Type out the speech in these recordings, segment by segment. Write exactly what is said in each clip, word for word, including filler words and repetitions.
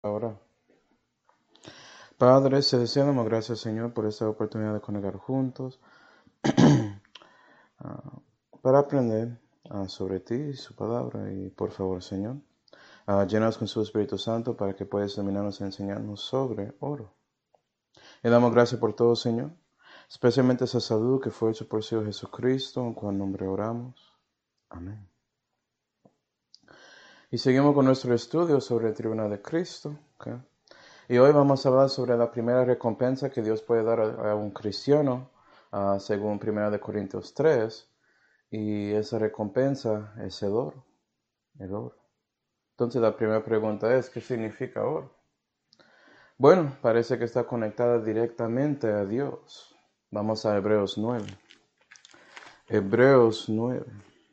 Ahora, Padre Celestial, damos gracias, Señor, por esta oportunidad de conectar juntos ah, para aprender ah, sobre ti y su palabra. Y por favor, Señor, ah, llenanos con su Espíritu Santo para que puedas iluminarnos y enseñarnos sobre oro. Le damos gracias por todo, Señor, especialmente esa salud que fue hecha por Señor Jesucristo, en cual nombre oramos. Amén. Y seguimos con nuestro estudio sobre el tribunal de Cristo. ¿Okay? Y hoy vamos a hablar sobre la primera recompensa que Dios puede dar a, a un cristiano, uh, según primera de Corintios tres. Y esa recompensa es el oro. El oro. Entonces la primera pregunta es, ¿qué significa oro? Bueno, parece que está conectada directamente a Dios. Vamos a Hebreos nueve. Hebreos nueve.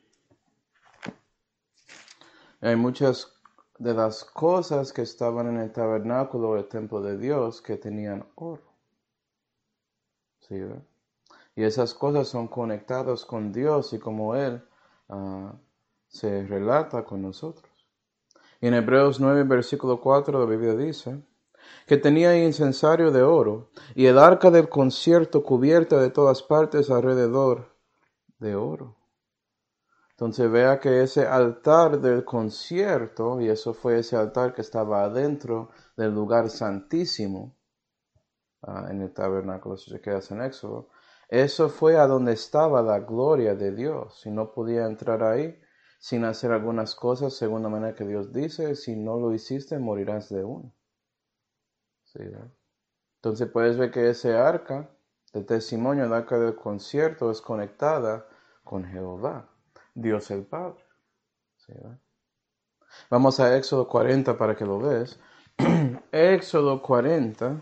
Hay muchas de las cosas que estaban en el tabernáculo o el templo de Dios que tenían oro. ¿Sí, verdad? Y esas cosas son conectadas con Dios y como Él uh, se relata con nosotros. Y en Hebreos nueve, versículo cuatro, la Biblia dice que tenía incensario de oro y el arca del concierto cubierta de todas partes alrededor de oro. Entonces vea que ese altar del concierto, y eso fue ese altar que estaba adentro del lugar santísimo, uh, en el tabernáculo, si se queda en Éxodo, eso fue a donde estaba la gloria de Dios. Si no podía entrar ahí sin hacer algunas cosas según la manera que Dios dice, si no lo hiciste, morirás de uno. ¿Sí, ¿verdad? Entonces puedes ver que ese arca del testimonio, el arca del concierto, es conectada con Jehová, Dios el Padre. ¿Sí, ¿verdad? Vamos a Éxodo cuarenta para que lo veas. Éxodo cuarenta.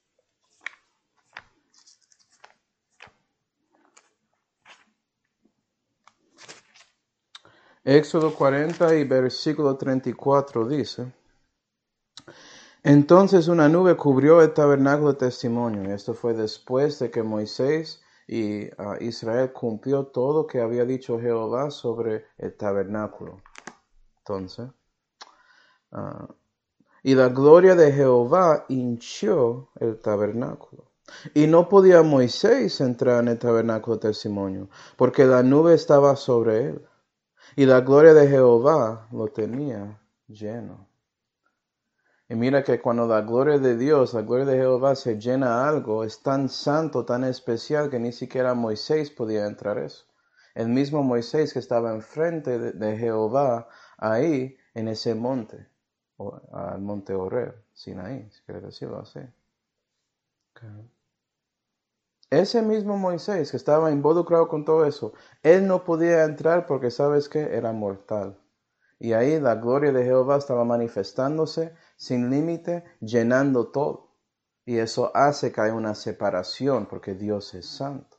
Éxodo cuarenta y versículo treinta y cuatro dice: Entonces una nube cubrió el tabernáculo de testimonio. Esto fue después de que Moisés y uh, Israel cumplió todo lo que había dicho Jehová sobre el tabernáculo. Entonces, uh, y la gloria de Jehová hinchió el tabernáculo. Y no podía Moisés entrar en el tabernáculo de testimonio, porque la nube estaba sobre él. Y la gloria de Jehová lo tenía lleno. Y mira que cuando la gloria de Dios, la gloria de Jehová se llena algo, es tan santo, tan especial, que ni siquiera Moisés podía entrar eso. El mismo Moisés que estaba enfrente de, de Jehová, ahí en ese monte, o, al monte Horeb, Sinaí, si quiere decirlo así. Okay. Ese mismo Moisés que estaba involucrado con todo eso, él no podía entrar porque, ¿sabes qué? Era mortal. Y ahí la gloria de Jehová estaba manifestándose sin límite, llenando todo. Y eso hace que haya una separación porque Dios es santo.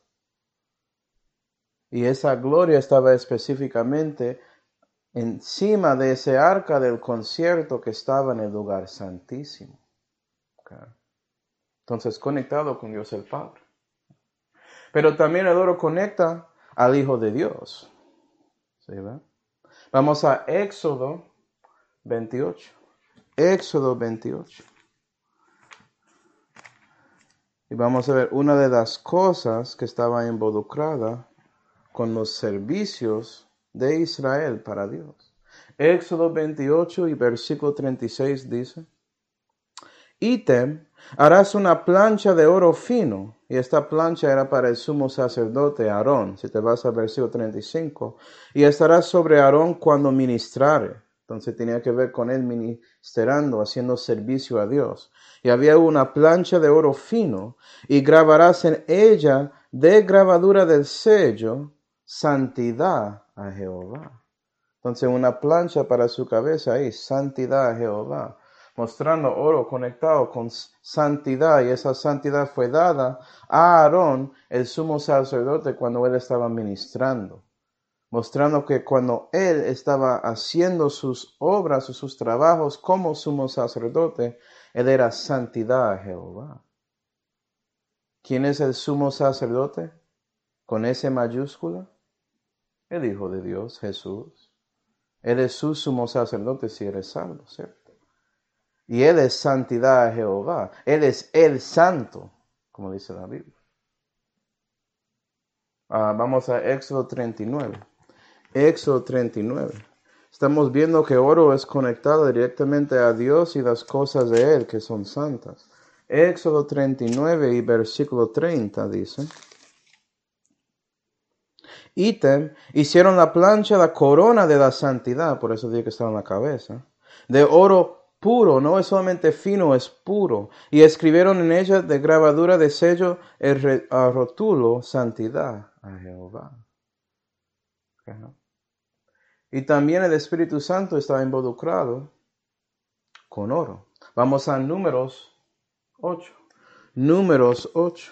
Y esa gloria estaba específicamente encima de ese arca del concierto que estaba en el lugar santísimo. Okay. Entonces conectado con Dios el Padre. Pero también el oro conecta al Hijo de Dios. ¿Sí, verdad? Vamos a Éxodo veintiocho. Éxodo veintiocho. Y vamos a ver una de las cosas que estaba involucrada con los servicios de Israel para Dios. Éxodo veintiocho y versículo treinta y seis dice: Ítem, harás una plancha de oro fino, y esta plancha era para el sumo sacerdote Aarón, si te vas al versículo treinta y cinco, y estará sobre Aarón cuando ministrare. Entonces tenía que ver con él ministrando, haciendo servicio a Dios. Y había una plancha de oro fino, y grabarás en ella de grabadura del sello, santidad a Jehová. Entonces una plancha para su cabeza ahí, santidad a Jehová, mostrando oro conectado con santidad, y esa santidad fue dada a Aarón, el sumo sacerdote, cuando él estaba ministrando, mostrando que cuando él estaba haciendo sus obras o sus trabajos como sumo sacerdote, él era santidad a Jehová. ¿Quién es el sumo sacerdote? Con S mayúscula, el Hijo de Dios, Jesús. Él es su sumo sacerdote si eres salvo, ¿cierto? Y Él es santidad a Jehová. Él es el santo, como dice la Biblia. Uh, vamos a Éxodo treinta y nueve. Éxodo treinta y nueve. Estamos viendo que oro es conectado directamente a Dios y las cosas de Él que son santas. Éxodo treinta y nueve y versículo treinta dice: Ítem, hicieron la plancha, la corona de la santidad, por eso dije que estaba en la cabeza, de oro puro, no es solamente fino, es puro, y escribieron en ella de grabadura de sello el re, a rótulo, santidad a Jehová. Okay. Y también el Espíritu Santo estaba involucrado con oro. Vamos a Números ocho. Números ocho.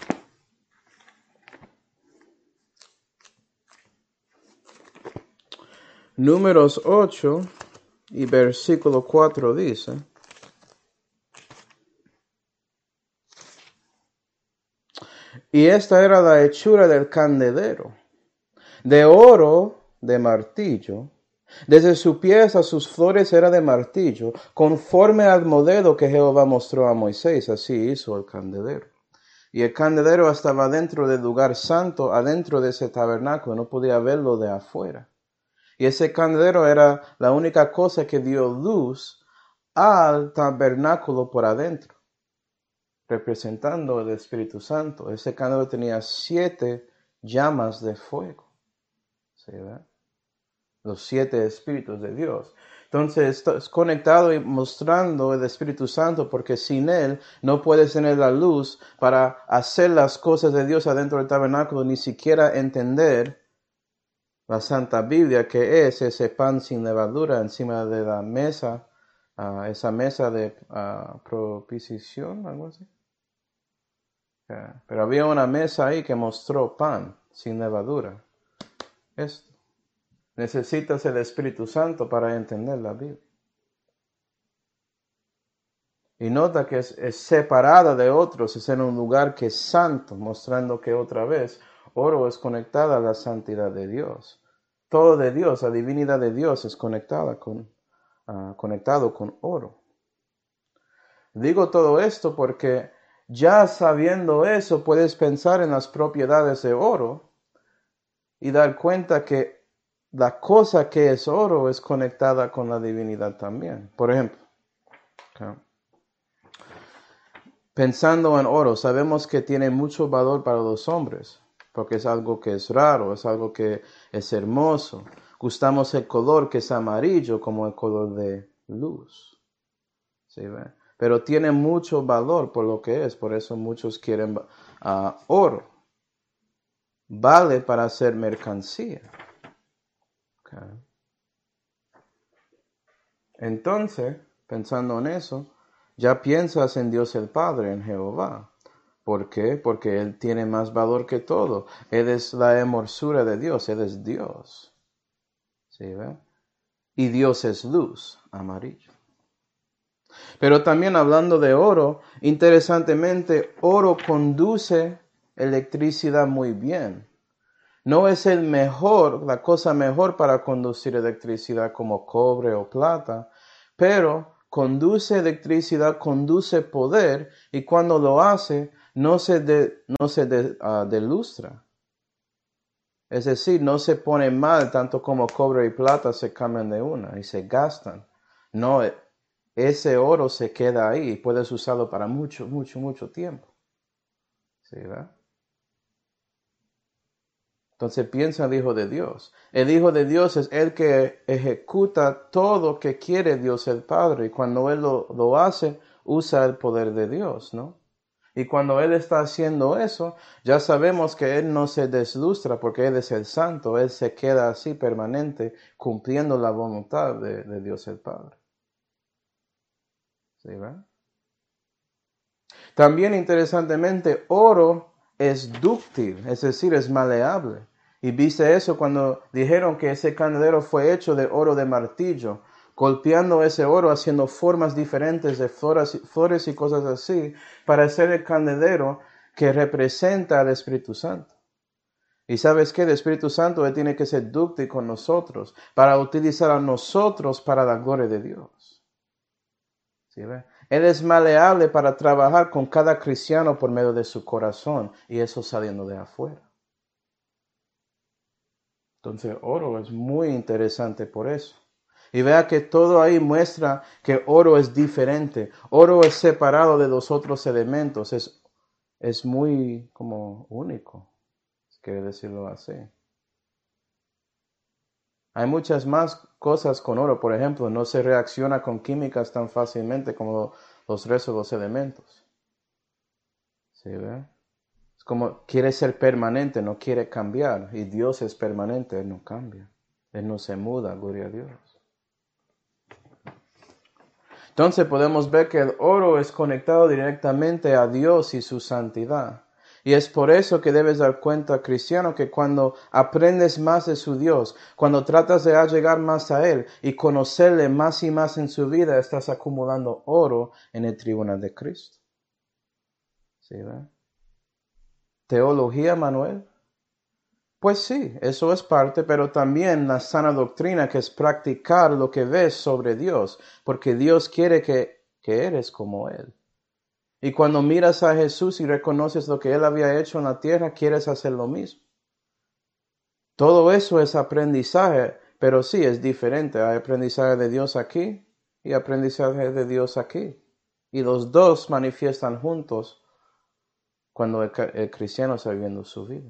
Números ocho y versículo cuatro dice: Y esta era la hechura del candelero, de oro de martillo, desde sus pies a sus flores era de martillo, conforme al modelo que Jehová mostró a Moisés, así hizo el candelero. Y el candelero estaba dentro del lugar santo, adentro de ese tabernáculo, no podía verlo de afuera. Y ese candelero era la única cosa que dio luz al tabernáculo por adentro, representando el Espíritu Santo. Ese candelero tenía siete llamas de fuego. ¿Sí, verdad? Los siete espíritus de Dios. Entonces, esto es conectado y mostrando el Espíritu Santo, porque sin Él no puedes tener la luz para hacer las cosas de Dios adentro del tabernáculo, ni siquiera entender la Santa Biblia, que es ese pan sin levadura encima de la mesa, uh, esa mesa de uh, propiciación, algo así. Yeah. Pero había una mesa ahí que mostró pan sin levadura. Esto. Necesitas el Espíritu Santo para entender la Biblia. Y nota que es, es separada de otros, es en un lugar que es santo, mostrando que otra vez oro es conectada a la santidad de Dios. Todo de Dios, la divinidad de Dios es conectada con, uh, conectado con oro. Digo todo esto porque ya sabiendo eso puedes pensar en las propiedades de oro y dar cuenta que la cosa que es oro es conectada con la divinidad también. Por ejemplo, okay. Pensando en oro, sabemos que tiene mucho valor para los hombres, porque es algo que es raro, es algo que es hermoso. Gustamos el color que es amarillo como el color de luz. ¿Sí ve? Pero tiene mucho valor por lo que es, por eso muchos quieren uh, oro. Vale para hacer mercancía. Okay. Entonces, pensando en eso, ya piensas en Dios el Padre, en Jehová. ¿Por qué? Porque Él tiene más valor que todo. Él es la hermosura de Dios, Él es Dios. ¿Sí ve? Y Dios es luz, amarillo. Pero también hablando de oro, interesantemente, oro conduce electricidad muy bien. No es el mejor, la cosa mejor para conducir electricidad como cobre o plata, pero conduce electricidad, conduce poder, y cuando lo hace, no se, de, no se de, uh, delustra. Es decir, no se pone mal, tanto como cobre y plata se cambian de una y se gastan. No, ese oro se queda ahí y puedes usarlo para mucho, mucho, mucho tiempo. ¿Sí, verdad? Entonces piensa el Hijo de Dios. El Hijo de Dios es el que ejecuta todo lo que quiere Dios el Padre. Y cuando Él lo, lo hace, usa el poder de Dios, ¿no? Y cuando Él está haciendo eso, ya sabemos que Él no se deslustra porque Él es el Santo. Él se queda así permanente, cumpliendo la voluntad de, de Dios el Padre. ¿Sí, verdad? También interesantemente, oro es dúctil, es decir, es maleable. Y viste eso cuando dijeron que ese candelero fue hecho de oro de martillo, golpeando ese oro, haciendo formas diferentes de flores, flores y cosas así, para hacer el candelero que representa al Espíritu Santo. Y sabes qué, el Espíritu Santo él tiene que ser dúctil con nosotros, para utilizar a nosotros para la gloria de Dios. ¿Sí ve? Él es maleable para trabajar con cada cristiano por medio de su corazón y eso saliendo de afuera. Entonces, oro es muy interesante por eso. Y vea que todo ahí muestra que oro es diferente. Oro es separado de los otros elementos. Es, es muy como único, si quiere decirlo así. Hay muchas más cosas con oro. Por ejemplo, no se reacciona con químicas tan fácilmente como los restos de los elementos. ¿Sí ve? Es como quiere ser permanente, no quiere cambiar. Y Dios es permanente, Él no cambia. Él no se muda, gloria a Dios. Entonces podemos ver que el oro es conectado directamente a Dios y su santidad. Y es por eso que debes dar cuenta, cristiano, que cuando aprendes más de su Dios, cuando tratas de llegar más a Él y conocerle más y más en su vida, estás acumulando oro en el tribunal de Cristo. ¿Sí, ¿verdad? ¿Teología, Manuel? Pues sí, eso es parte, pero también la sana doctrina, que es practicar lo que ves sobre Dios, porque Dios quiere que, que eres como Él. Y cuando miras a Jesús y reconoces lo que Él había hecho en la tierra, quieres hacer lo mismo. Todo eso es aprendizaje, pero sí es diferente. Hay aprendizaje de Dios aquí y aprendizaje de Dios aquí. Y los dos manifiestan juntos cuando el, el cristiano está viviendo su vida.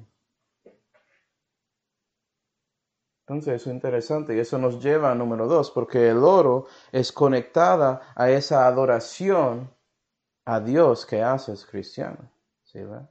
Entonces eso es interesante y eso nos lleva a número dos, porque el oro es conectada a esa adoración a Dios que haces cristiano. ¿Sí, verdad?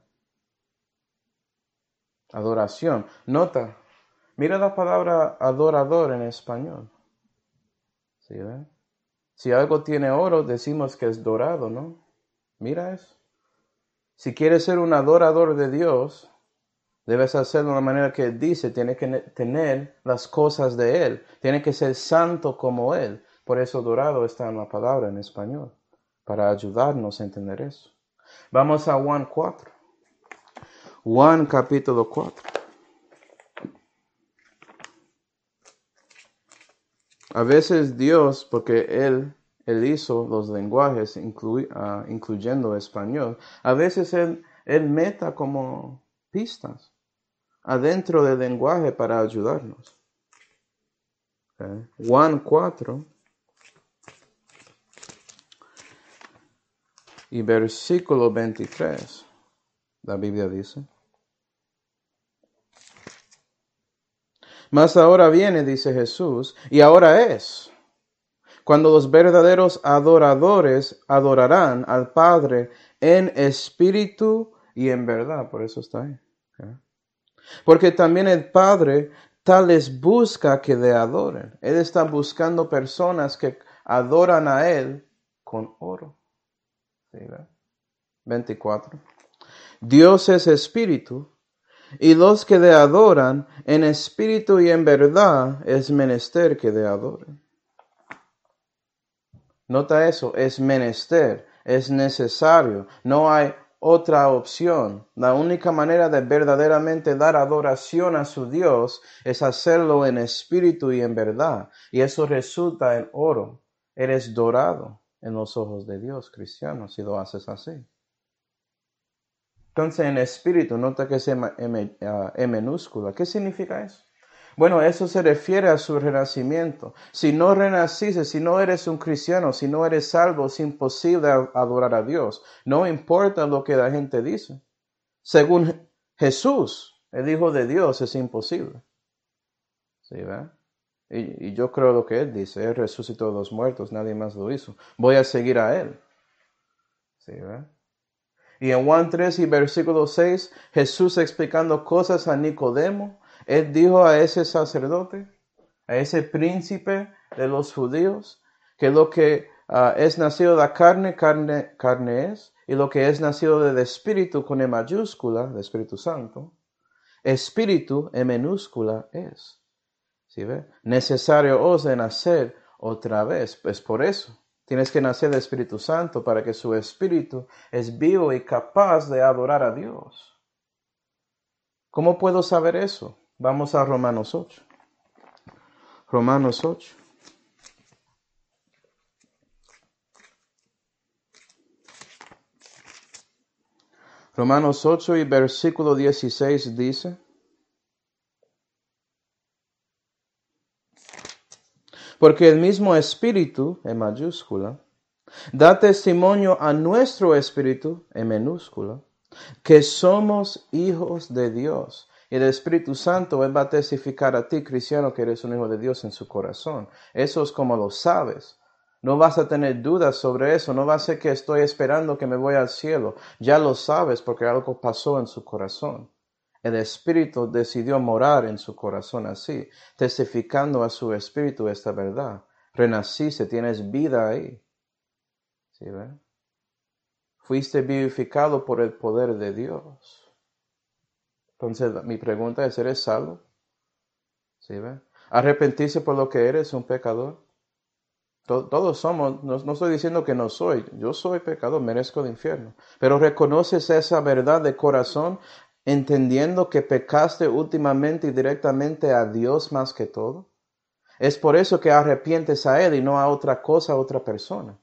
Adoración. Nota, mira la palabra adorador en español. ¿Sí, verdad? Si algo tiene oro, decimos que es dorado, ¿no? Mira eso. Si quieres ser un adorador de Dios, debes hacerlo de la manera que Él dice. Tiene que tener las cosas de Él. Tiene que ser santo como Él. Por eso dorado está en la palabra en español, para ayudarnos a entender eso. Vamos a Juan cuatro. Juan capítulo cuatro. A veces Dios, porque Él, Él hizo los lenguajes, incluy, uh, incluyendo español, a veces Él, Él meta como pistas adentro del lenguaje para ayudarnos. Okay. Juan cuatro y versículo veintitrés, la Biblia dice: Mas ahora viene, dice Jesús, y ahora es, cuando los verdaderos adoradores adorarán al Padre en espíritu y en verdad. Por eso está ahí. Okay. Porque también el Padre tales busca que le adoren. Él está buscando personas que adoran a Él con oro. ¿Sí, ¿verdad? veinticuatro. Dios es espíritu, y los que le adoran en espíritu y en verdad es menester que le adoren. Nota eso, es menester, es necesario, no hay otra opción. La única manera de verdaderamente dar adoración a su Dios es hacerlo en espíritu y en verdad. Y eso resulta en oro. Eres dorado en los ojos de Dios, cristiano, si lo haces así. Entonces, en espíritu, nota que es M, M, uh, M minúscula. ¿Qué significa eso? Bueno, eso se refiere a su renacimiento. Si no renaciste, si no eres un cristiano, si no eres salvo, es imposible adorar a Dios. No importa lo que la gente dice. Según Jesús, el Hijo de Dios, es imposible. ¿Sí, verdad? Y, y yo creo lo que Él dice. Él resucitó a los muertos, nadie más lo hizo. Voy a seguir a Él. ¿Sí, verdad? Y en Juan tres y versículo seis, Jesús explicando cosas a Nicodemo, Él dijo a ese sacerdote, a ese príncipe de los judíos, que lo que uh, es nacido de la carne, carne, carne es, y lo que es nacido del Espíritu con E mayúscula, del Espíritu Santo, Espíritu en minúscula es. ¿Sí ve? Necesario os de nacer otra vez. Pues por eso tienes que nacer del Espíritu Santo, para que su Espíritu es vivo y capaz de adorar a Dios. ¿Cómo puedo saber eso? Vamos a Romanos ocho. Romanos ocho. Romanos ocho y versículo dieciséis dice, porque el mismo Espíritu, en mayúscula, da testimonio a nuestro espíritu, en minúscula, que somos hijos de Dios. Y el Espíritu Santo, Él va a testificar a ti, cristiano, que eres un hijo de Dios en su corazón. Eso es como lo sabes. No vas a tener dudas sobre eso. No va a ser que estoy esperando que me voy al cielo. Ya lo sabes porque algo pasó en su corazón. El Espíritu decidió morar en su corazón así, testificando a su Espíritu esta verdad. Renaciste, tienes vida ahí. ¿Sí ven? Fuiste vivificado por el poder de Dios. Entonces, mi pregunta es, ¿eres salvo? ¿Sí ven? ¿Arrepentirse por lo que eres un pecador? Todos somos, no, no estoy diciendo que no soy, yo soy pecador, merezco el infierno. Pero reconoces esa verdad de corazón, entendiendo que pecaste últimamente y directamente a Dios más que todo. Es por eso que arrepientes a Él y no a otra cosa, a otra persona.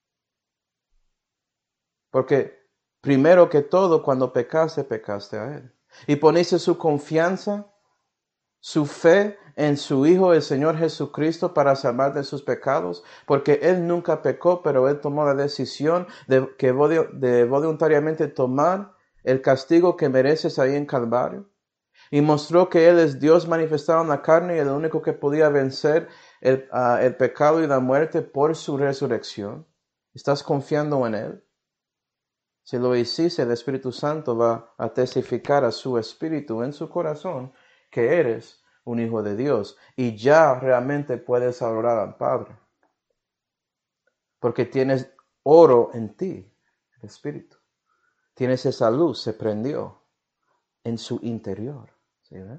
Porque primero que todo, cuando pecaste, pecaste a Él. Y poniste su confianza, su fe en su Hijo, el Señor Jesucristo, para salvar de sus pecados, porque Él nunca pecó, pero Él tomó la decisión de, que de voluntariamente tomar el castigo que mereces ahí en Calvario. Y mostró que Él es Dios manifestado en la carne y el único que podía vencer el, uh, el pecado y la muerte por su resurrección. ¿Estás confiando en Él? Si lo hiciste, el Espíritu Santo va a testificar a su espíritu en su corazón que eres un hijo de Dios y ya realmente puedes adorar al Padre. Porque tienes oro en ti, el Espíritu. Tienes esa luz, se prendió en su interior. ¿Sí, eh?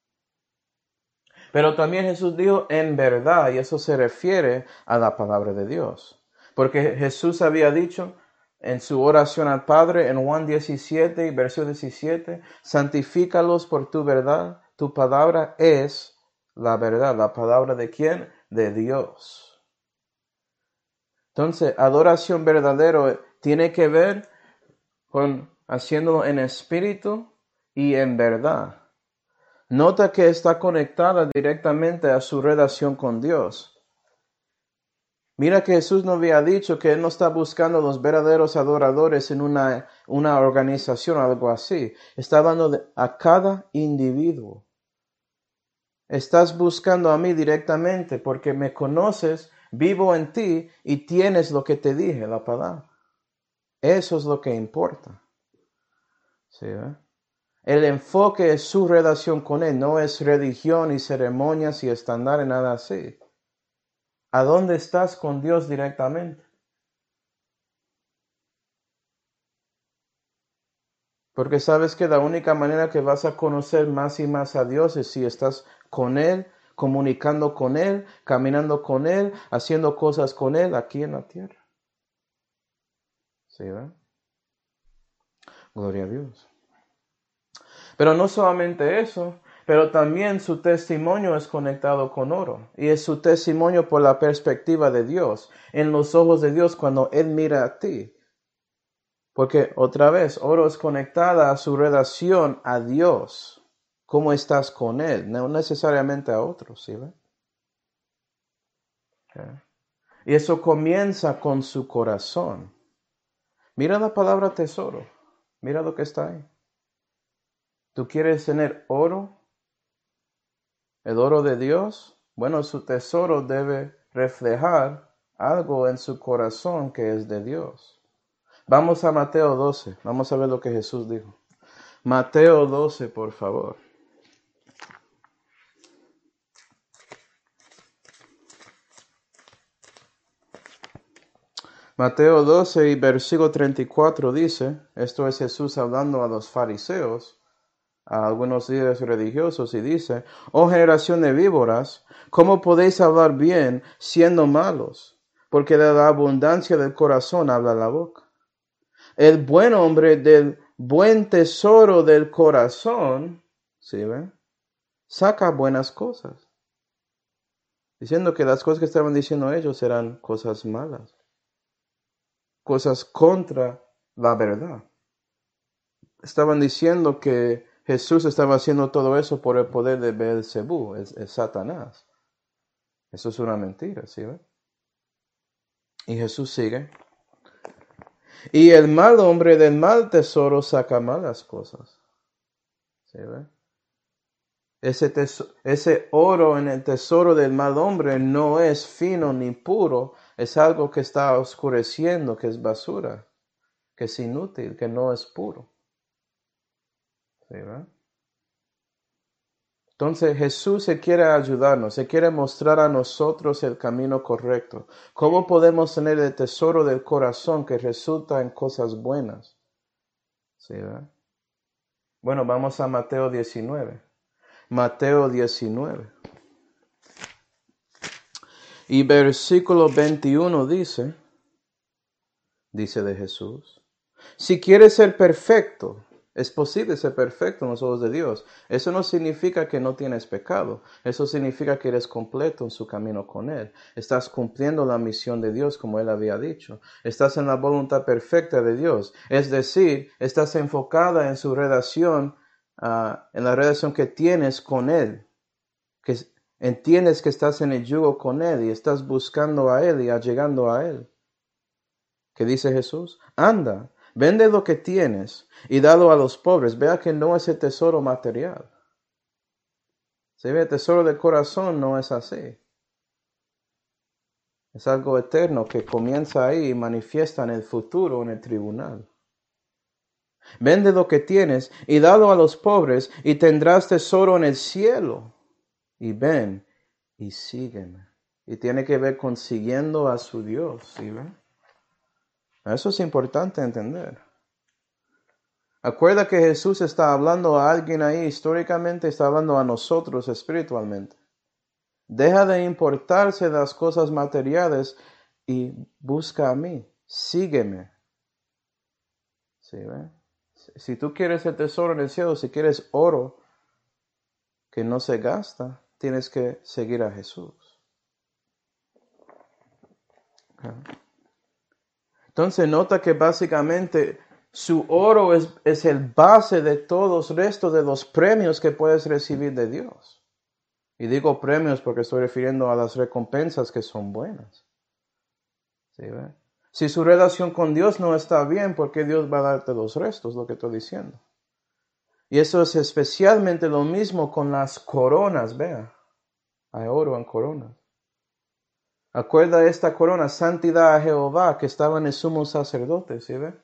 Pero también Jesús dijo en verdad, y eso se refiere a la palabra de Dios. Porque Jesús había dicho en su oración al Padre en Juan diecisiete, versículo diecisiete, santifícalos por tu verdad, tu palabra es la verdad. ¿La palabra de quién? De Dios. Entonces, adoración verdadera tiene que ver con haciéndolo en espíritu y en verdad. Nota que está conectada directamente a su relación con Dios. Mira que Jesús no había dicho que Él no está buscando los verdaderos adoradores en una, una organización o algo así. Está hablando de, a cada individuo. Estás buscando a mí directamente porque me conoces, vivo en ti y tienes lo que te dije, la palabra. Eso es lo que importa. ¿Sí, eh? El enfoque es su relación con Él, no es religión y ceremonias y estándares, nada así. ¿A dónde estás con Dios directamente? Porque sabes que la única manera que vas a conocer más y más a Dios es si estás con Él, comunicando con Él, caminando con Él, haciendo cosas con Él aquí en la tierra. ¿Sí, verdad? Gloria a Dios. Pero no solamente eso, pero también su testimonio es conectado con oro. Y es su testimonio por la perspectiva de Dios, en los ojos de Dios cuando Él mira a ti. Porque otra vez, oro es conectada a su relación a Dios. ¿Cómo estás con Él? No necesariamente a otros, ¿sí ve? Okay. Y eso comienza con su corazón. Mira la palabra tesoro. Mira lo que está ahí. ¿Tú quieres tener oro? ¿El oro de Dios? Bueno, su tesoro debe reflejar algo en su corazón que es de Dios. Vamos a Mateo doce. Vamos a ver lo que Jesús dijo. Mateo doce, por favor. Mateo doce y versículo treinta y cuatro dice, esto es Jesús hablando a los fariseos, a algunos líderes religiosos, y dice, oh generación de víboras, ¿cómo podéis hablar bien siendo malos? Porque de la abundancia del corazón habla la boca. El buen hombre del buen tesoro del corazón, ¿sí ven? Saca buenas cosas. Diciendo que las cosas que estaban diciendo ellos eran cosas malas. Cosas contra la verdad. estaban diciendo que Jesús estaba haciendo todo eso por el poder de Beelzebú, es, es Satanás. Eso es una mentira, ¿sí ve? Y Jesús sigue. Y el mal hombre del mal tesoro saca malas cosas. ¿Sí ve? Ese, teso- ese oro en el tesoro del mal hombre no es fino ni puro, es algo que está oscureciendo, que es basura, que es inútil, que no es puro. ¿Sí ve? Entonces Jesús se quiere ayudarnos, se quiere mostrar a nosotros el camino correcto. ¿Cómo podemos tener el tesoro del corazón que resulta en cosas buenas? ¿Sí, verdad? Bueno, vamos a Mateo diecinueve. Mateo diecinueve. Y versículo veintiuno dice, dice de Jesús, si quieres ser perfecto, es posible ser perfecto en los ojos de Dios. Eso no significa que no tienes pecado. Eso significa que eres completo en su camino con Él. Estás cumpliendo la misión de Dios como Él había dicho. Estás en la voluntad perfecta de Dios. Es decir, estás enfocada en su relación, uh, en la relación que tienes con Él. Que entiendes que estás en el yugo con Él y estás buscando a Él y llegando a Él. ¿Qué dice Jesús? Anda. Vende lo que tienes y dalo a los pobres. Vea que no es el tesoro material. ¿Se ve? El tesoro del corazón no es así. Es algo eterno que comienza ahí y manifiesta en el futuro, en el tribunal. Vende lo que tienes y dalo a los pobres y tendrás tesoro en el cielo. Y ven y sígueme. Y tiene que ver con siguiendo a su Dios. ¿Sí ven? Eso es importante entender. Acuerda que Jesús está hablando a alguien ahí, históricamente está hablando a nosotros espiritualmente. Deja de importarse las cosas materiales y busca a mí, sígueme. ¿Sí, ve? Si tú quieres el tesoro en el cielo, si quieres oro que no se gasta, tienes que seguir a Jesús. Entonces nota que básicamente su oro es, es el base de todos los restos de los premios que puedes recibir de Dios. Y digo premios porque estoy refiriendo a las recompensas que son buenas. ¿Sí, ve? Si su relación con Dios no está bien, ¿por qué Dios va a darte los restos? Lo que estoy diciendo. Y eso es especialmente lo mismo con las coronas, vea. Hay oro en coronas. Acuerda esta corona, santidad a Jehová, que estaba en el sumo sacerdote, ¿sí ve?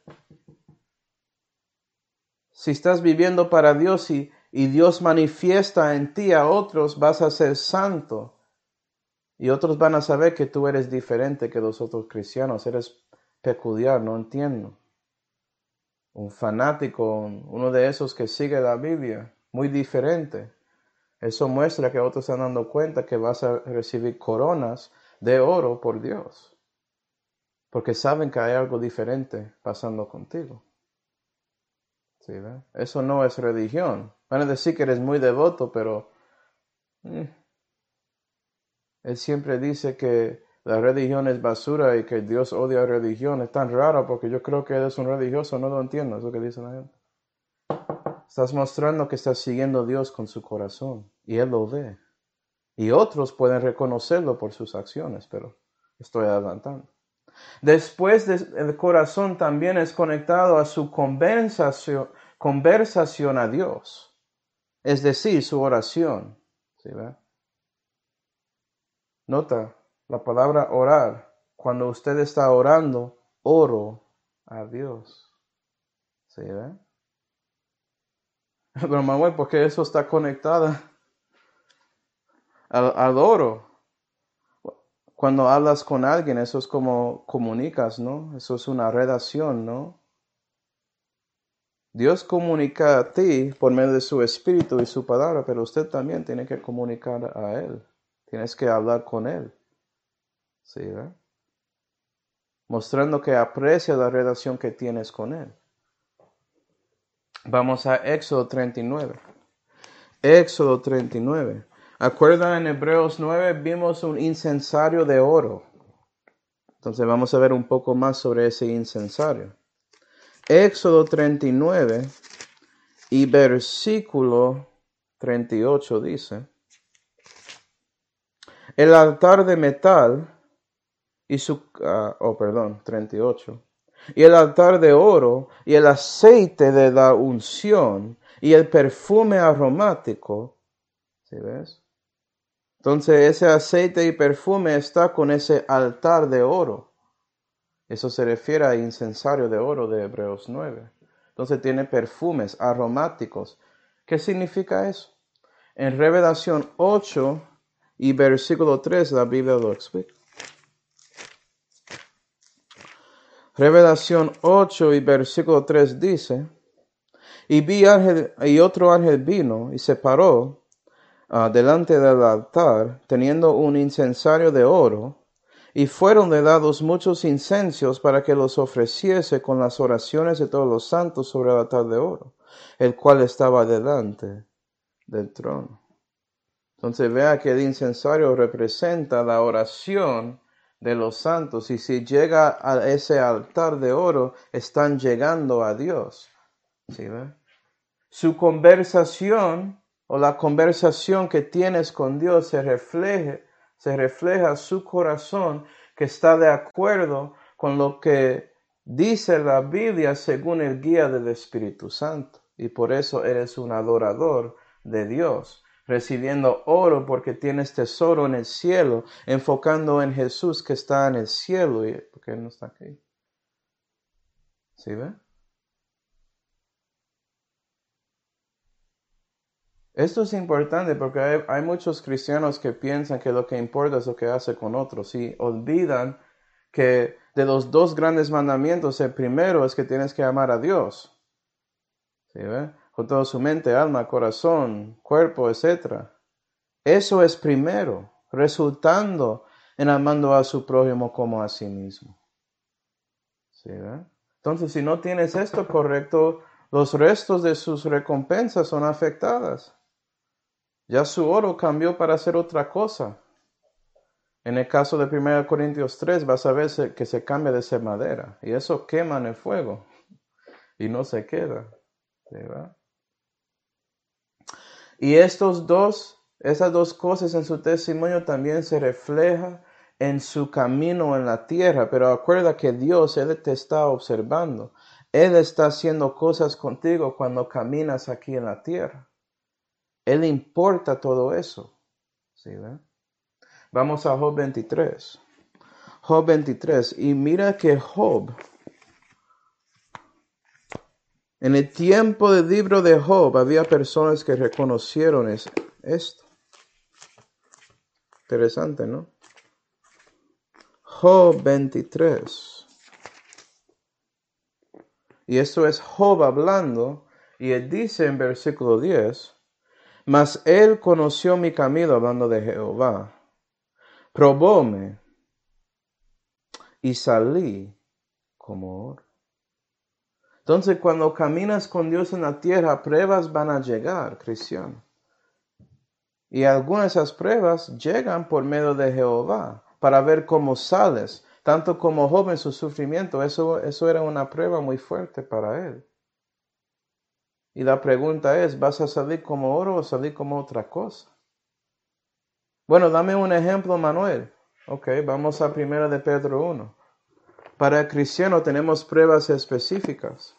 Si estás viviendo para Dios y, y Dios manifiesta en ti a otros, vas a ser santo. Y otros van a saber que tú eres diferente que los otros cristianos. Eres peculiar, no entiendo. Un fanático, uno de esos que sigue la Biblia, muy diferente. Eso muestra que otros están dando cuenta que vas a recibir coronas de oro por Dios. Porque saben que hay algo diferente pasando contigo. ¿Sí, ve? Eso no es religión. Van a decir que eres muy devoto, pero eh, él siempre dice que la religión es basura y que Dios odia la religión. Es tan raro porque yo creo que eres un religioso, no lo entiendo, es lo que dice la gente. Estás mostrando que estás siguiendo a Dios con su corazón y Él lo ve. Y otros pueden reconocerlo por sus acciones, pero estoy adelantando. Después, el corazón también es conectado a su conversación, conversación a Dios, es decir, su oración. ¿Sí, ve? Nota la palabra orar. Cuando usted está orando, oro a Dios. ¿Sí, ve? Pero Manuel, ¿por qué eso está conectado al, al oro? Cuando hablas con alguien, eso es como comunicas, ¿no? Eso es una relación, ¿no? Dios comunica a ti por medio de su espíritu y su palabra, pero usted también tiene que comunicar a Él. Tienes que hablar con Él. ¿Sí, ve? Mostrando que aprecia la relación que tienes con Él. Vamos a Éxodo treinta y nueve. Éxodo treinta y nueve. ¿Acuerdan en Hebreos nueve? Vimos un incensario de oro. Entonces vamos a ver un poco más sobre ese incensario. Éxodo treinta y nueve, y versículo treinta y ocho dice, el altar de metal y su, uh, oh perdón, treinta y ocho, y el altar de oro y el aceite de la unción y el perfume aromático, ¿sí ves? Entonces ese aceite y perfume está con ese altar de oro. Eso se refiere al incensario de oro de Hebreos nueve. Entonces tiene perfumes aromáticos. ¿Qué significa eso? En Revelación ocho y versículo tres la Biblia lo explica. Revelación ocho y versículo tres dice, y vi ángel, y otro ángel vino y se paró uh, delante del altar, teniendo un incensario de oro, y fueronle dados muchos incensios para que los ofreciese con las oraciones de todos los santos sobre el altar de oro, el cual estaba delante del trono. Entonces vea que el incensario representa la oración de los santos, y si llega a ese altar de oro, están llegando a Dios. ¿Sí ve? Su conversación o la conversación que tienes con Dios se refleja, se refleja su corazón que está de acuerdo con lo que dice la Biblia según el guía del Espíritu Santo. Y por eso eres un adorador de Dios, recibiendo oro porque tienes tesoro en el cielo, enfocando en Jesús que está en el cielo. ¿Y por qué no está aquí? ¿Sí ve? Esto es importante porque hay, hay muchos cristianos que piensan que lo que importa es lo que hace con otros y olvidan que de los dos grandes mandamientos, el primero es que tienes que amar a Dios. ¿Sí ve? Con toda su mente, alma, corazón, cuerpo, etcétera. Eso es primero, resultando en amando a su prójimo como a sí mismo. ¿Sí ve? Entonces, si no tienes esto correcto, los restos de sus recompensas son afectadas. Ya su oro cambió para hacer otra cosa. En el caso de primera Corintios tres, vas a ver que se cambia de ser madera. Y eso quema en el fuego. Y no se queda. ¿Verdad? Y estos dos, esas dos cosas en su testimonio también se refleja en su camino en la tierra. Pero acuerda que Dios, Él te está observando. Él está haciendo cosas contigo cuando caminas aquí en la tierra. Él importa todo eso. ¿Sí, verdad? Vamos a Job veintitrés. Job veintitrés. Y mira que Job, en el tiempo del libro de Job, había personas que reconocieron esto. Interesante, ¿no? Job veintitrés. Y esto es Job hablando, y él dice en versículo diez, mas él conoció mi camino, hablando de Jehová, probóme, y salí como oro. Entonces, cuando caminas con Dios en la tierra, pruebas van a llegar, cristiano. Y algunas de esas pruebas llegan por medio de Jehová, para ver cómo sales. Tanto como Job en su sufrimiento, eso, eso era una prueba muy fuerte para él. Y la pregunta es, ¿vas a salir como oro o salir como otra cosa? Bueno, dame un ejemplo, Manuel. Ok, vamos a primera de Pedro uno. Para el cristiano tenemos pruebas específicas.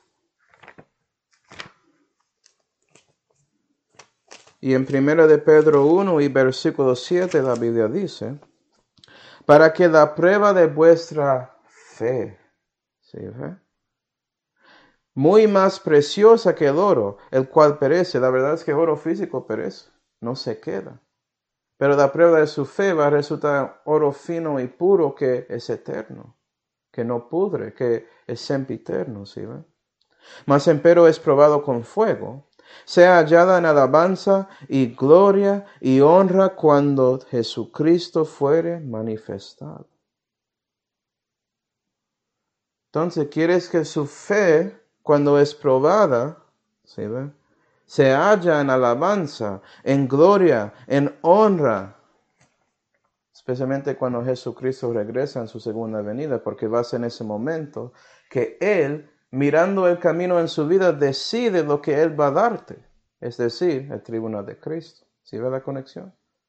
Y en primera de Pedro uno y versículo siete la Biblia dice, para que la prueba de vuestra fe, ¿sí ve? Muy más preciosa que el oro, el cual perece. La verdad es que el oro físico perece, no se queda. Pero la prueba de su fe va a resultar oro fino y puro que es eterno, que no pudre, que es sempiterno, ¿sí ve? Mas empero es probado con fuego, sea hallada en alabanza y gloria y honra cuando Jesucristo fuere manifestado. Entonces, ¿quieres que su fe, cuando es probada, ¿sí ve? Se halla en alabanza, en gloria, en honra? Especialmente cuando Jesucristo regresa en su segunda venida, porque va a ser en ese momento que Él mirando el camino en su vida, decide lo que Él va a darte. Es decir, el tribunal de Cristo. ¿Sí ve la conexión?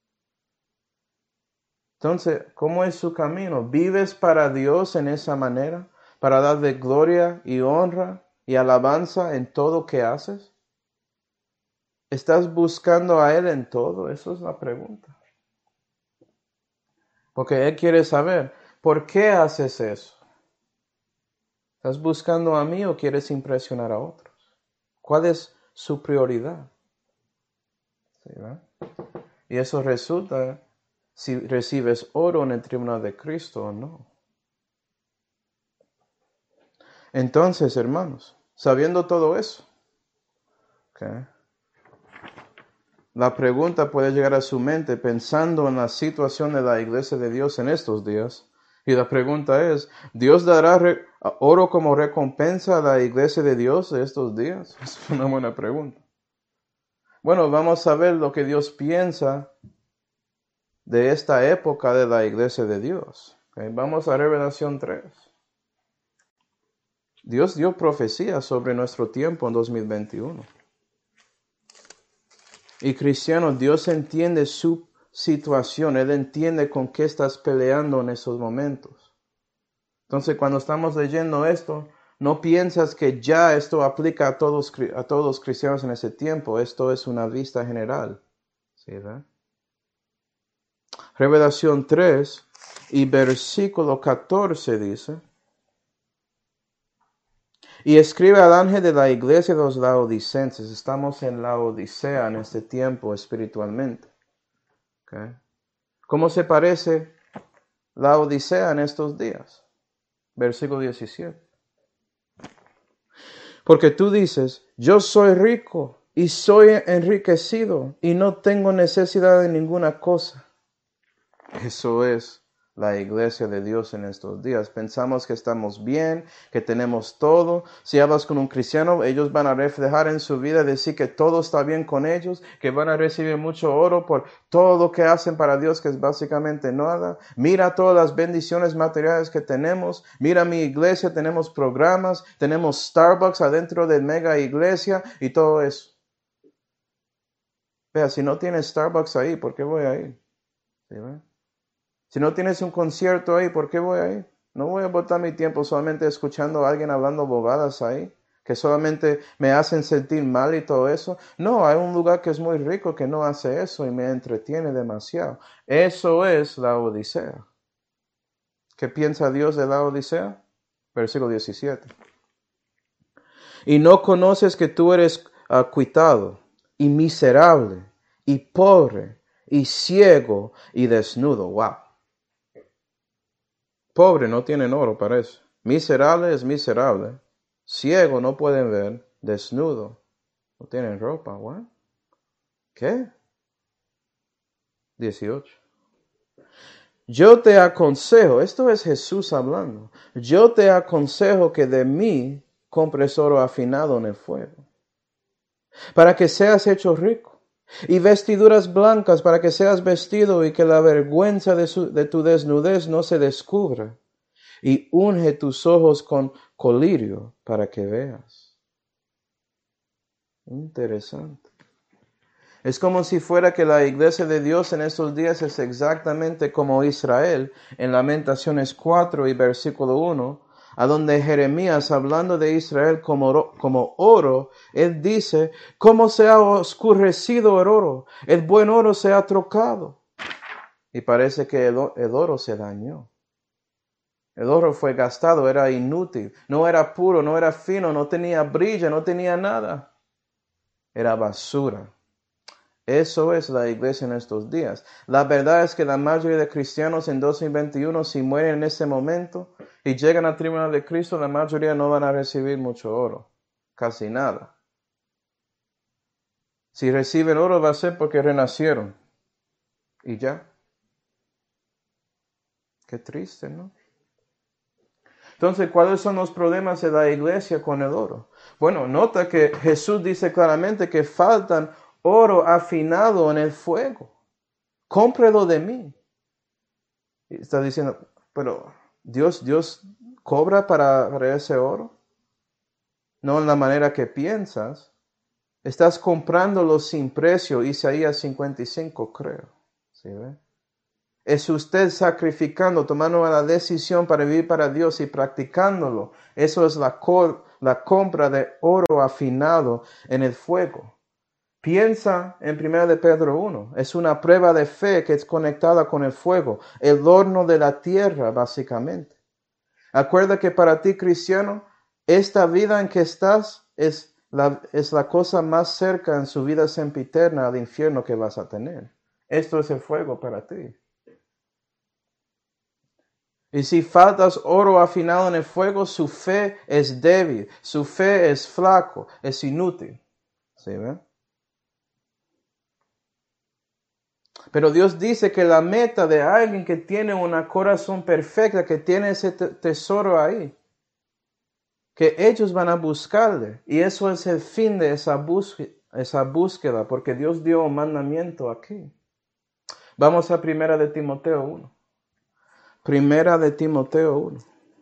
Entonces, ¿cómo es su camino? ¿Vives para Dios en esa manera? ¿Para darle gloria y honra y alabanza en todo que haces? ¿Estás buscando a Él en todo? Esa es la pregunta. Porque Él quiere saber, ¿por qué haces eso? ¿Estás buscando a mí o quieres impresionar a otros? ¿Cuál es su prioridad? ¿Sí, ¿verdad? Y eso resulta si recibes oro en el tribunal de Cristo o no. Entonces, hermanos, sabiendo todo eso, ¿okay? La pregunta puede llegar a su mente pensando en la situación de la iglesia de Dios en estos días. Y la pregunta es, ¿Dios dará re- oro como recompensa a la iglesia de Dios de estos días? Es una buena pregunta. Bueno, vamos a ver lo que Dios piensa de esta época de la iglesia de Dios. ¿Okay? Vamos a Revelación tres. Dios dio profecía sobre nuestro tiempo en dos mil veintiuno. Y cristiano, Dios entiende su situación. Él entiende con qué estás peleando en esos momentos. Entonces, cuando estamos leyendo esto, no piensas que ya esto aplica a todos, a todos los cristianos en ese tiempo. Esto es una vista general. ¿Sí, verdad? Revelación tres y versículo catorce dice: y escribe al ángel de la iglesia de los laodicenses. Estamos en la Odisea en este tiempo espiritualmente. ¿Okay? ¿Cómo se parece la Odisea en estos días? Versículo diecisiete. Porque tú dices, yo soy rico y soy enriquecido y no tengo necesidad de ninguna cosa. Eso es la iglesia de Dios en estos días. Pensamos que estamos bien, que tenemos todo. Si hablas con un cristiano, ellos van a reflejar en su vida, decir que todo está bien con ellos, que van a recibir mucho oro por todo lo que hacen para Dios, que es básicamente nada. Mira todas las bendiciones materiales que tenemos. Mira mi iglesia, tenemos programas, tenemos Starbucks adentro de mega iglesia y todo eso. Vea, si no tienes Starbucks ahí, ¿por qué voy a ir? ¿Sí, ve? Si no tienes un concierto ahí, ¿por qué voy a ir? No voy a botar mi tiempo solamente escuchando a alguien hablando bobadas ahí, que solamente me hacen sentir mal y todo eso. No, hay un lugar que es muy rico que no hace eso y me entretiene demasiado. Eso es la Odisea. ¿Qué piensa Dios de la Odisea? Versículo diecisiete. Y no conoces que tú eres uh, cuitado y miserable y pobre y ciego y desnudo. Wow. Pobre, no tienen oro para eso. Miserable es miserable. Ciego, no pueden ver. Desnudo, no tienen ropa. ¿What? ¿Qué? dieciocho. Yo te aconsejo, esto es Jesús hablando. Yo te aconsejo que de mí compres oro afinado en el fuego, para que seas hecho rico, y vestiduras blancas para que seas vestido y que la vergüenza de, su, de tu desnudez no se descubra. Y unge tus ojos con colirio para que veas. Interesante. Es como si fuera que la iglesia de Dios en estos días es exactamente como Israel en Lamentaciones cuatro y versículo uno, a donde Jeremías, hablando de Israel como oro, como oro, él dice, ¿cómo se ha oscurecido el oro? El buen oro se ha trocado. Y parece que el, el oro se dañó. El oro fue gastado, era inútil, no era puro, no era fino, no tenía brillo, no tenía nada. Era basura. Eso es la iglesia en estos días. La verdad es que la mayoría de cristianos en dos mil veintiuno, si mueren en ese momento y llegan al tribunal de Cristo, la mayoría no van a recibir mucho oro, casi nada. Si reciben oro va a ser porque renacieron. Y ya. Qué triste, ¿no? Entonces, ¿cuáles son los problemas de la iglesia con el oro? Bueno, nota que Jesús dice claramente que faltan oro afinado en el fuego. Cómprelo de mí. Y está diciendo, pero Dios, Dios cobra para, para ese oro. no en la manera que piensas. Estás comprándolo sin precio, Isaías cincuenta y cinco, creo. ¿Sí ve? Es usted sacrificando, tomando la decisión para vivir para Dios y practicándolo. Eso es la, co- la compra de oro afinado en el fuego. Piensa en primera de Pedro uno. Es una prueba de fe que es conectada con el fuego. El horno de la tierra, básicamente. Acuerda que para ti, cristiano, esta vida en que estás es la, es la cosa más cerca en su vida sempiterna al infierno que vas a tener. Esto es el fuego para ti. Y si faltas oro afinado en el fuego, su fe es débil, su fe es flaco, es inútil. ¿Sí ven? Pero Dios dice que la meta de alguien que tiene un corazón perfecto, que tiene ese tesoro ahí, que ellos van a buscarle. Y eso es el fin de esa búsqueda, esa búsqueda, porque Dios dio un mandamiento aquí. Vamos a Primera de Timoteo uno. Primera de Timoteo uno.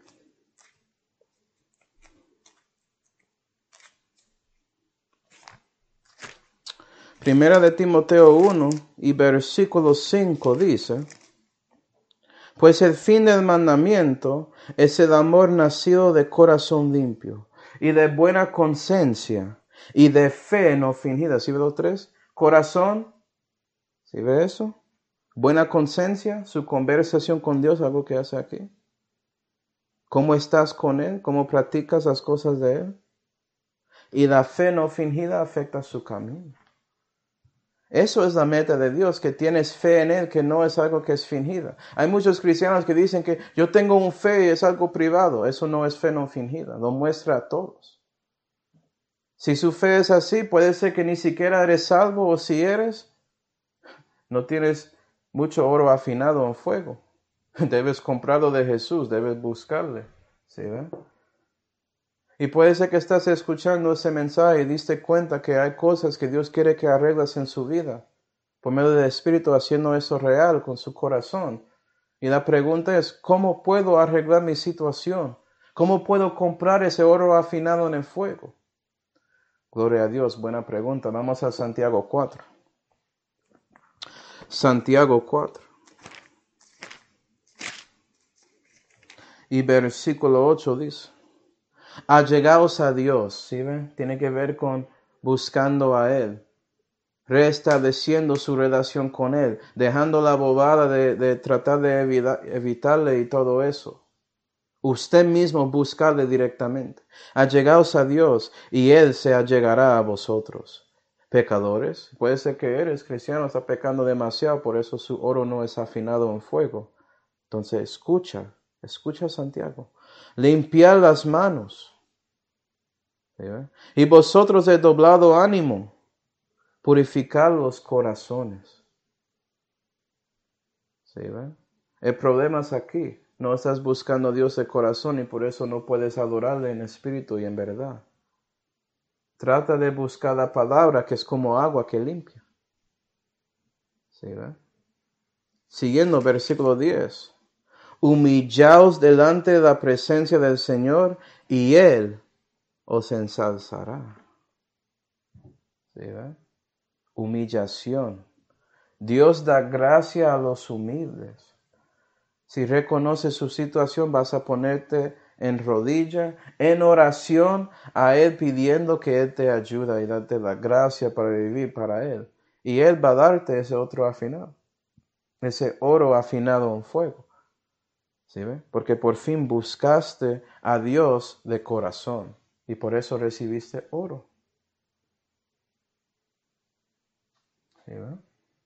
Primera de Timoteo uno y versículo cinco dice: pues el fin del mandamiento es el amor nacido de corazón limpio y de buena conciencia y de fe no fingida. ¿Sí ve los tres? Corazón, ¿sí ve eso? Buena conciencia, su conversación con Dios, algo que hace aquí. ¿Cómo estás con Él? ¿Cómo practicas las cosas de Él? Y la fe no fingida afecta su camino. Eso es la meta de Dios, que tienes fe en Él, que no es algo que es fingida. Hay muchos cristianos que dicen que yo tengo un fe y es algo privado. Eso no es fe no fingida, lo muestra a todos. Si su fe es así, puede ser que ni siquiera eres salvo, o si eres, no tienes mucho oro afinado en fuego. Debes comprarlo de Jesús, debes buscarle. ¿Sí ven? Y puede ser que estás escuchando ese mensaje y diste cuenta que hay cosas que Dios quiere que arregles en su vida, por medio del Espíritu, haciendo eso real con su corazón. Y la pregunta es, ¿cómo puedo arreglar mi situación? ¿Cómo puedo comprar ese oro afinado en el fuego? Gloria a Dios, buena pregunta. Vamos a Santiago cuatro. Santiago cuatro. Y versículo ocho dice: allegaos a Dios, ¿sí ven? Tiene que ver con buscando a Él, restableciendo su relación con Él, dejando la bobada de, de tratar de evita, evitarle y todo eso. Usted mismo buscarle directamente. Allegaos a Dios y Él se allegará a vosotros. Pecadores, puede ser que eres cristiano, está pecando demasiado, por eso su oro no es afinado en fuego. Entonces escucha, escucha Santiago. Limpiad las manos. ¿Sí? Y vosotros de doblado ánimo, purificad los corazones. ¿Sí ven? El problema es aquí. No estás buscando a Dios de corazón y por eso no puedes adorarle en espíritu y en verdad. Trata de buscar la palabra que es como agua que limpia. ¿Sí ven? Siguiendo versículo diez. Humillaos delante de la presencia del Señor y Él os ensalzará. ¿Sí ven? Humillación. Dios da gracia a los humildes. Si reconoces su situación, vas a ponerte en rodilla, en oración a Él, pidiendo que Él te ayude y darte la gracia para vivir para Él. Y Él va a darte ese otro afinado, ese oro afinado en fuego. ¿Sí ve? Porque por fin buscaste a Dios de corazón y por eso recibiste oro. ¿Sí ve?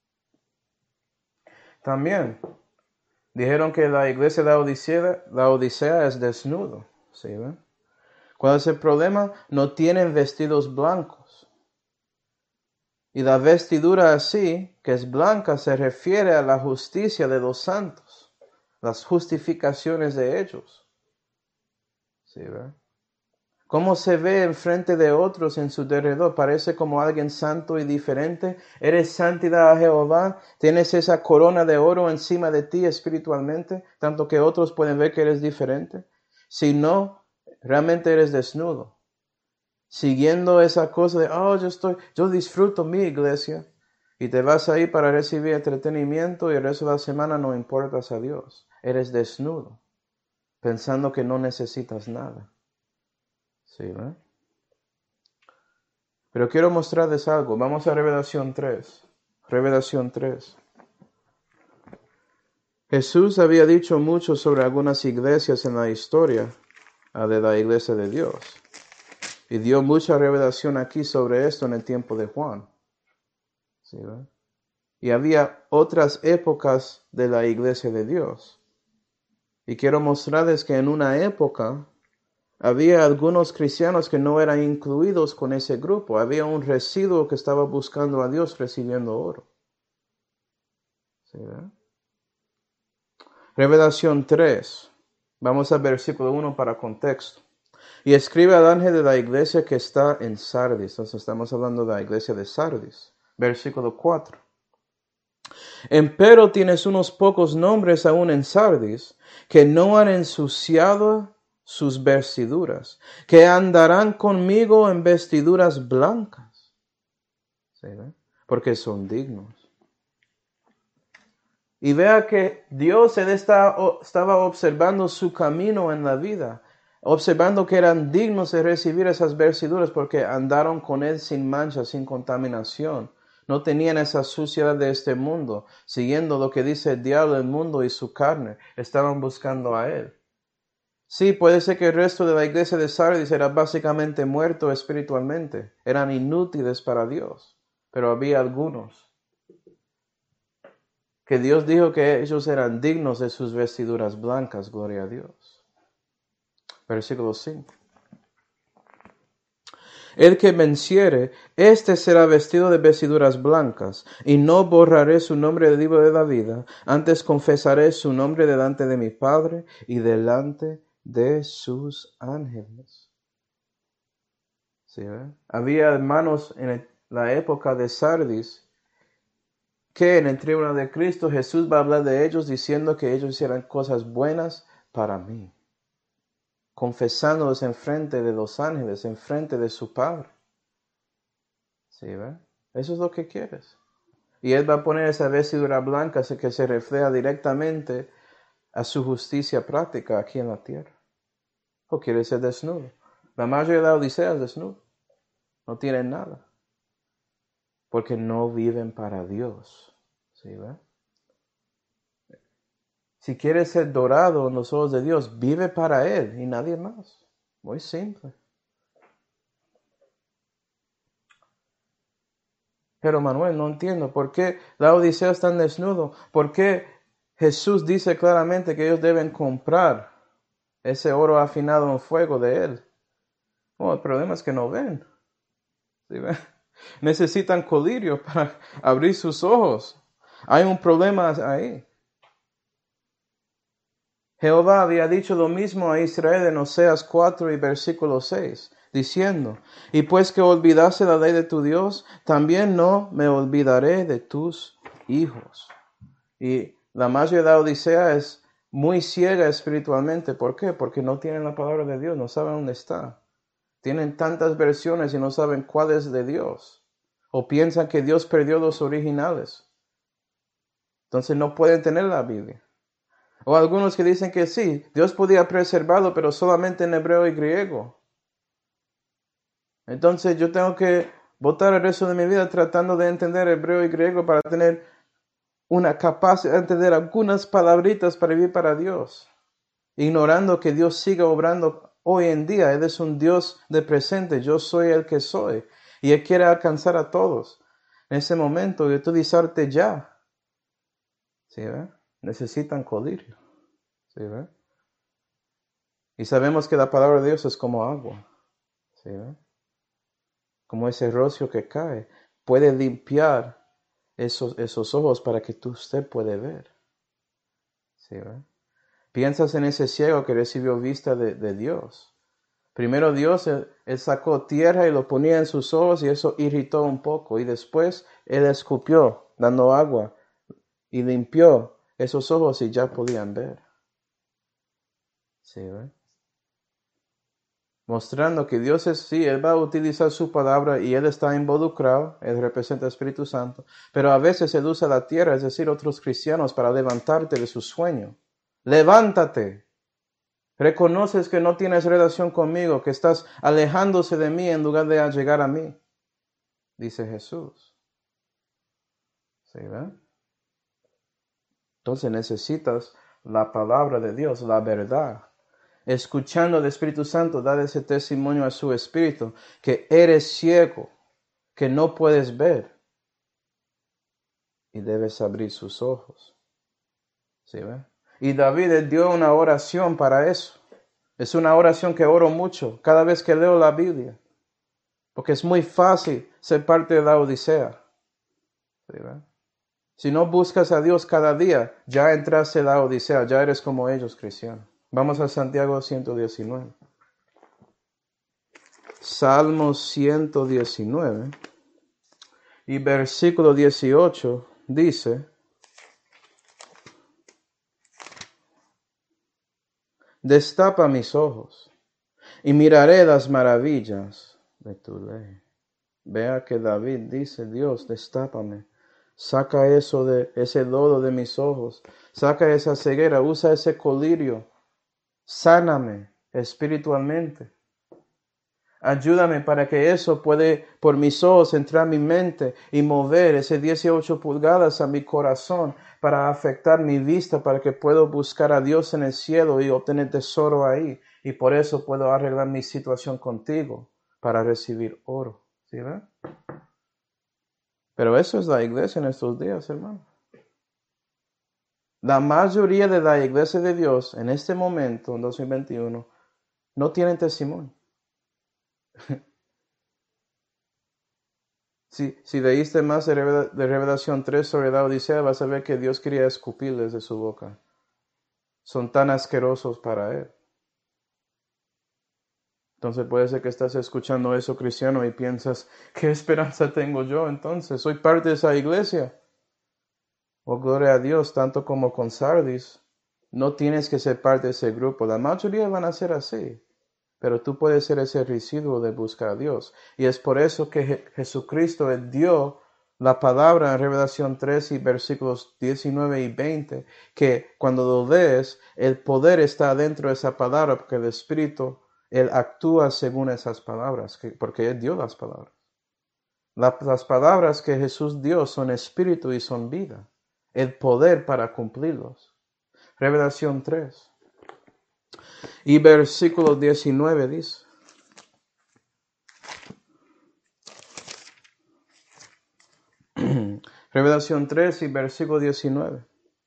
También dijeron que la iglesia de la Odisea, la Odisea es desnudo. ¿Sí ve? ¿Cuál es el problema? No tienen vestidos blancos. Y la vestidura así, que es blanca, se refiere a la justicia de los santos, las justificaciones de ellos. ¿Sí ve? ¿Cómo se ve enfrente de otros en su derredor? Parece como alguien santo y diferente. Eres santidad a Jehová. Tienes esa corona de oro encima de ti espiritualmente, tanto que otros pueden ver que eres diferente. Si no, realmente eres desnudo. siguiendo esa cosa de, oh, yo estoy, yo disfruto mi iglesia, y te vas ahí para recibir entretenimiento y el resto de la semana no importas a Dios. Eres desnudo, pensando que no necesitas nada. ¿Sí, ¿eh? Pero quiero mostrarles algo. Vamos a Revelación tres. Revelación tres. Jesús había dicho mucho sobre algunas iglesias en la historia de la iglesia de Dios. Y dio mucha revelación aquí sobre esto en el tiempo de Juan. ¿Sí, ¿verdad? Y había otras épocas de la iglesia de Dios. Y quiero mostrarles que en una época había algunos cristianos que no eran incluidos con ese grupo. Había un residuo que estaba buscando a Dios recibiendo oro. ¿Sí, ¿verdad? Revelación tres. Vamos al versículo uno para contexto. Y escribe al ángel de la iglesia que está en Sardis. Entonces estamos hablando de la iglesia de Sardis. Versículo cuatro. Empero tienes unos pocos nombres aún en Sardis que no han ensuciado sus vestiduras, que andarán conmigo en vestiduras blancas. ¿Sí, ve? Porque son dignos. Y vea que Dios él está, estaba observando su camino en la vida, observando que eran dignos de recibir esas vestiduras porque andaron con él sin mancha, sin contaminación. No tenían esa suciedad de este mundo, siguiendo lo que dice el diablo, el mundo y su carne. Estaban buscando a él. Sí, puede ser que el resto de la iglesia de Sardis era básicamente muerto espiritualmente. Eran inútiles para Dios. Pero había algunos que Dios dijo que ellos eran dignos de sus vestiduras blancas, gloria a Dios. Versículo cinco. El que venciere, éste será vestido de vestiduras blancas, y no borraré su nombre del libro de la vida, antes confesaré su nombre delante de mi Padre y delante de sus ángeles. ¿Sí, eh? Había hermanos en la época de Sardis que en el tribunal de Cristo Jesús va a hablar de ellos diciendo que ellos hicieran cosas buenas para mí, confesándolos en frente de los ángeles, en frente de su Padre. ¿Sí, ve? Eso es lo que quieres. Y Él va a poner esa vestidura blanca que se refleja directamente a su justicia práctica aquí en la tierra. ¿O quiere ser desnudo? La mayoría de la Odisea es desnudo. No tienen nada. Porque no viven para Dios. ¿Sí, ve? Si quieres ser dorado en los ojos de Dios, vive para Él y nadie más. Muy simple. Pero Manuel, no entiendo por qué la Odisea está tan desnudo. ¿Por qué Jesús dice claramente que ellos deben comprar ese oro afinado en fuego de Él? Oh, el problema es que no ven. ¿Sí ven? Necesitan colirio para abrir sus ojos. Hay un problema ahí. Jehová había dicho lo mismo a Israel en Oseas cuatro y versículo seis, diciendo, y pues que olvidase la ley de tu Dios, también no me olvidaré de tus hijos. Y la mayoría de la Odisea es muy ciega espiritualmente. ¿Por qué? Porque no tienen la palabra de Dios, no saben dónde está. Tienen tantas versiones y no saben cuál es de Dios. O piensan que Dios perdió los originales. Entonces no pueden tener la Biblia. O algunos que dicen que sí, Dios podía preservarlo, pero solamente en hebreo y griego. Entonces yo tengo que botar el resto de mi vida tratando de entender hebreo y griego para tener una capacidad de entender algunas palabritas para vivir para Dios. Ignorando que Dios siga obrando hoy en día. Él es un Dios de presente. Yo soy el que soy. Y Él quiere alcanzar a todos. En ese momento, y utilizarte ya. ¿Sí, ve? Necesitan colirio. ¿Sí, ve? Y sabemos que la palabra de Dios es como agua. ¿Sí, ve? Como ese rocío que cae. Puede limpiar esos, esos ojos para que tú, usted puede ver. ¿Sí, ve? Piensas en ese ciego que recibió vista de, de Dios. Primero Dios, él, él sacó tierra y lo ponía en sus ojos y eso irritó un poco. Y después Él escupió, dando agua, y limpió esos ojos y ya podían ver. ¿Sí, ve? mostrando que Dios es, sí, Él va a utilizar su palabra y Él está involucrado, Él representa al Espíritu Santo, pero a veces Él usa la tierra, es decir, otros cristianos, para levantarte de su sueño. Levántate. Reconoces que no tienes relación conmigo, que estás alejándose de mí en lugar de llegar a mí, dice Jesús. ¿Sí, verdad? Entonces necesitas la palabra de Dios, la verdad. Escuchando al Espíritu Santo, dar ese testimonio a su Espíritu, que eres ciego, que no puedes ver, y debes abrir sus ojos. ¿Sí, ve? Y David él dio una oración para eso. Es una oración que oro mucho cada vez que leo la Biblia, porque es muy fácil ser parte de la Odisea. ¿Sí, ve? Si no buscas a Dios cada día, ya entraste en la Odisea, ya eres como ellos, cristianos. Vamos a Santiago ciento diecinueve. Salmo ciento diecinueve y versículo dieciocho dice: destapa mis ojos y miraré las maravillas de tu ley. Vea que David dice: Dios, destápame. Saca eso de ese lodo de mis ojos. Saca esa ceguera. Usa ese colirio. Sáname espiritualmente. Ayúdame para que eso puede por mis ojos entrar a mi mente y mover ese dieciocho pulgadas a mi corazón para afectar mi vista, para que pueda buscar a Dios en el cielo y obtener tesoro ahí. Y por eso puedo arreglar mi situación contigo para recibir oro. ¿Sí, ve? Pero eso es la iglesia en estos días, hermano. La mayoría de la iglesia de Dios en este momento, en dos mil veintiuno, no tienen testimonio. Si, si leíste más de, Revela, de Revelación tres sobre la Odisea, vas a ver que Dios quería escupirles de su boca. Son tan asquerosos para Él. Entonces puede ser que estás escuchando eso, cristiano, y piensas: ¿qué esperanza tengo yo entonces? Soy parte de esa iglesia. Oh, gloria a Dios, tanto como con Sardis. No tienes que ser parte de ese grupo. La mayoría van a ser así. Pero tú puedes ser ese residuo de buscar a Dios. Y es por eso que Je- Jesucristo Él dio la palabra en Revelación tres y versículos diecinueve y veinte, que cuando lo lees, el poder está dentro de esa palabra, porque el Espíritu, Él actúa según esas palabras, que, porque Él dio las palabras. La, las palabras que Jesús dio son espíritu y son vida. El poder para cumplirlos. Revelación tres. Y versículo diecinueve dice: Revelación tres y versículo diecinueve.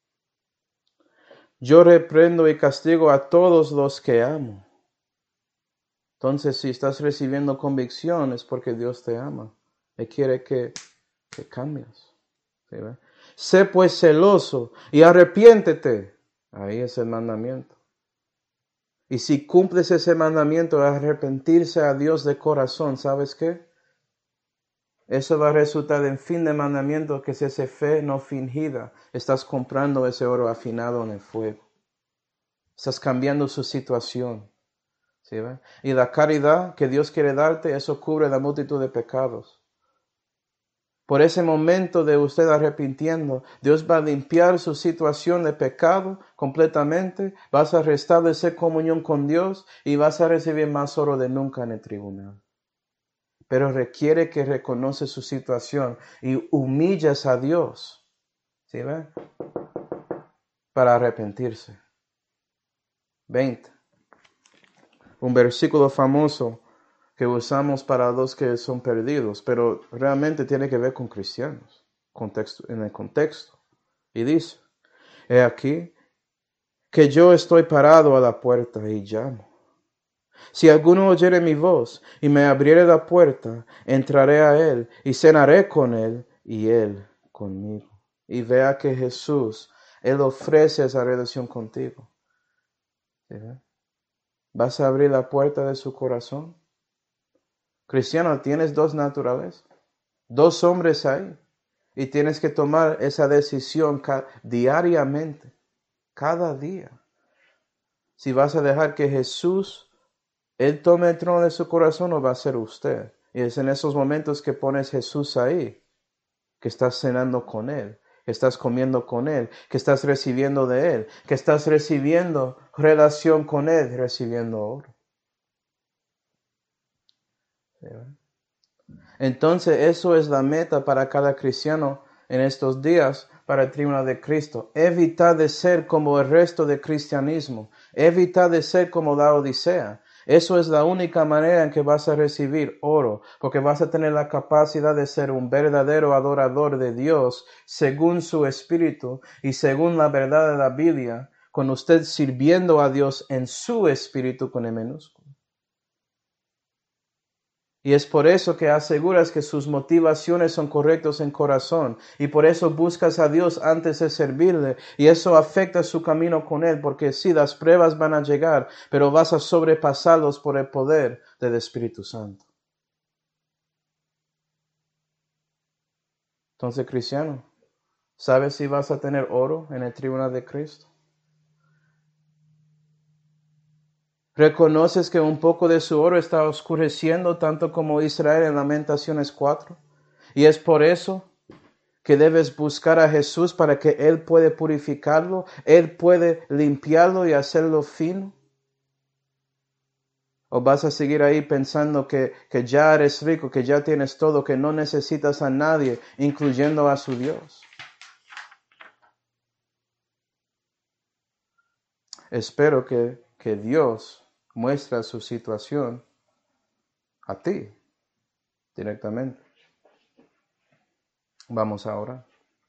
Yo reprendo y castigo a todos los que amo. Entonces, si estás recibiendo convicción, es porque Dios te ama. Él quiere que, que cambies. ¿Sí, ve? Sé pues celoso y arrepiéntete. Ahí es el mandamiento. Y si cumples ese mandamiento de arrepentirse a Dios de corazón, ¿sabes qué? Eso va a resultar en fin de mandamiento, que es esa fe no fingida. Estás comprando ese oro afinado en el fuego. Estás cambiando su situación. ¿Sí, ve? Y la caridad que Dios quiere darte, eso cubre la multitud de pecados. Por ese momento de usted arrepintiendo, Dios va a limpiar su situación de pecado completamente. Vas a restablecer comunión con Dios y vas a recibir más oro de nunca en el tribunal. Pero requiere que reconoce su situación y humilles a Dios. ¿Sí, ve? Para arrepentirse. veinte. Un versículo famoso que usamos para los que son perdidos, pero realmente tiene que ver con cristianos, contexto, en el contexto. Y dice: he aquí que yo estoy parado a la puerta y llamo. Si alguno oyere mi voz y me abriere la puerta, entraré a él y cenaré con él y él conmigo. Y vea que Jesús, Él ofrece esa relación contigo. ¿Sí? ¿Vas a abrir la puerta de su corazón? Cristiano, tienes dos naturalezas, dos hombres ahí, y tienes que tomar esa decisión ca- diariamente, cada día. Si vas a dejar que Jesús Él tome el trono de su corazón o va a ser usted. Y es en esos momentos que pones Jesús ahí, que estás cenando con Él, que estás comiendo con Él, que estás recibiendo de Él, que estás recibiendo relación con Él, recibiendo oro. Entonces eso es la meta para cada cristiano en estos días para el tribunal de Cristo. Evitar de ser como el resto del cristianismo. Evitar de ser como la Odisea. Eso es la única manera en que vas a recibir oro, porque vas a tener la capacidad de ser un verdadero adorador de Dios según su espíritu y según la verdad de la Biblia, con usted sirviendo a Dios en su espíritu con el minúsculo. Y es por eso que aseguras que sus motivaciones son correctas en corazón. Y por eso buscas a Dios antes de servirle. Y eso afecta su camino con Él. Porque sí, las pruebas van a llegar, pero vas a sobrepasarlos por el poder del Espíritu Santo. Entonces, cristiano, ¿sabes si vas a tener oro en el tribunal de Cristo? ¿Reconoces que un poco de su oro está oscureciendo tanto como Israel en Lamentaciones cuatro? Y es por eso que debes buscar a Jesús para que Él puede purificarlo, Él puede limpiarlo y hacerlo fino. ¿O vas a seguir ahí pensando que, que ya eres rico, que ya tienes todo, que no necesitas a nadie, incluyendo a su Dios? Espero que, que Dios muestre su situación a ti directamente. Vamos ahora.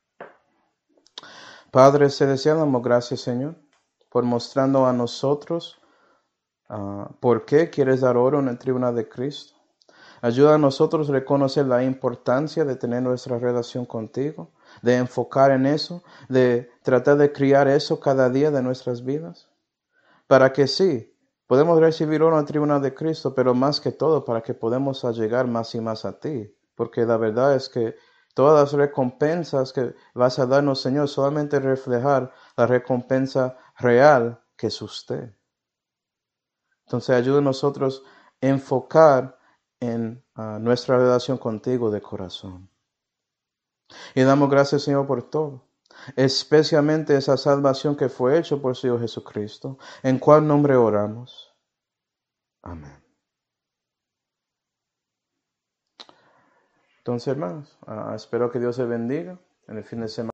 Padre Celestial, damos gracias, Señor, por mostrando a nosotros uh, por qué quieres dar oro en el tribunal de Cristo. Ayuda a nosotros a reconocer la importancia de tener nuestra relación contigo, de enfocar en eso, de tratar de criar eso cada día de nuestras vidas, para que sí, podemos recibir oro en el tribunal de Cristo, pero más que todo para que podamos llegar más y más a ti, porque la verdad es que todas las recompensas que vas a darnos, Señor, solamente reflejar la recompensa real que es usted. Entonces ayuda a nosotros a enfocar en uh, nuestra relación contigo de corazón. Y damos gracias, Señor, por todo, especialmente esa salvación que fue hecha por su Hijo Jesucristo, en cual nombre oramos. Amén. Entonces, hermanos, uh, espero que Dios se bendiga en el fin de semana.